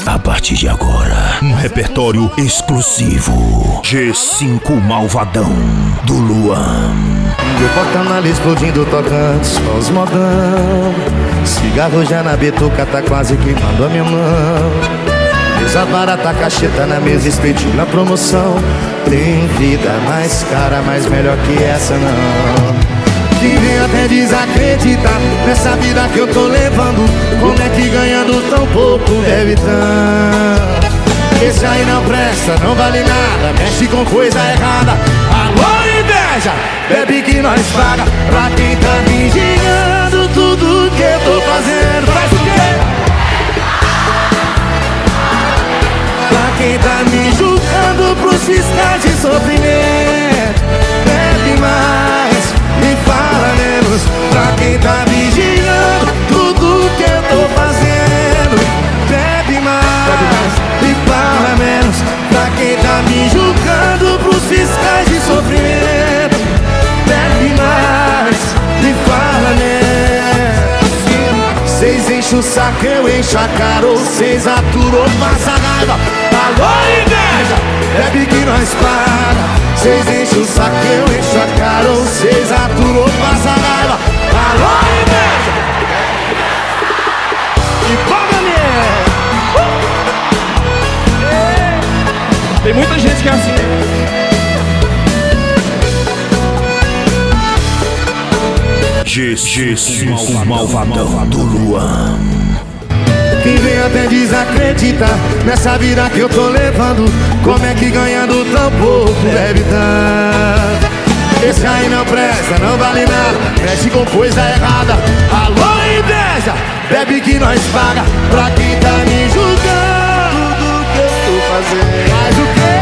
A partir de agora, um repertório exclusivo. G5 Malvadão do Luan. Meu porta-malas explodindo, tocando só os modão. Cigarro já na bituca, tá quase queimando a minha mão. Mesa barata, cacheta na mesa, espetinho na promoção. Tem vida mais cara, mas melhor que essa não. Quem vem até desacreditar nessa vida que eu tô levando. Como é que ganhando tão pouco deve tanto? Esse aí não presta, não vale nada, mexe com coisa errada. Alô, inveja, bebe que nós paga. Pra quem tá vigiando tudo que eu tô fazendo. Faz o quê? Pra quem tá me julgando pros fiscais de sofrimento. Bebe mais e fala menos. Pra quem tá vigiando tudo que eu tô fazendo. Bebe mais e fala menos. Pra quem tá me julgando pros fiscais de sofrimento. Bebe mais e fala menos. Cês enchem o saco, eu encho a cara. Ou cês aturam, passa raiva. Alô, inveja, bebe que nós paga. Cês enchem o saco, eu encho a cara. Ou cês aturam, passa raiva. Alô, inveja. E paga, Tem muita gente que é assim. G5 Malvadão do Luan. Quem vem até desacreditar nessa vida que eu tô levando. Como é que ganhando tão pouco deve dar? Esse aí não presta, não vale nada, mexe com coisa errada. Alô, inveja, bebe que nós paga. Pra quem tá me julgando do que eu tô fazendo. Faz o quê?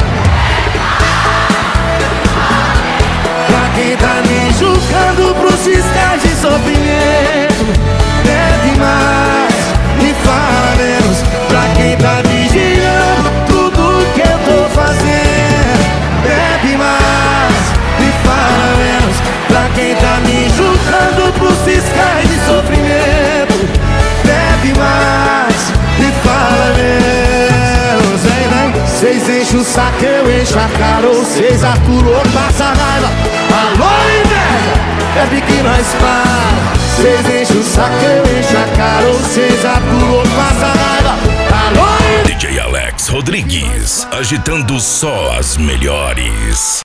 Pra quem tá me julgando pros fiscais de sofrimento. Bebe mais e fala menos. Pra quem tá vigiando tudo que eu tô fazendo. Bebe mais e fala menos. Pra quem tá me julgando pros fiscais de sofrimento. Bebe mais e fala menos. Vem, vem. Cês enchem o saco, eu encho a cara. Ou cês aturam, passa raiva. Alô, inveja, bebe que nós paga. Cês enchem o saco, eu encho a cara. Ou cês aturam, passa raiva. Alô, DJ Alex Rodrigues, agitando só as melhores.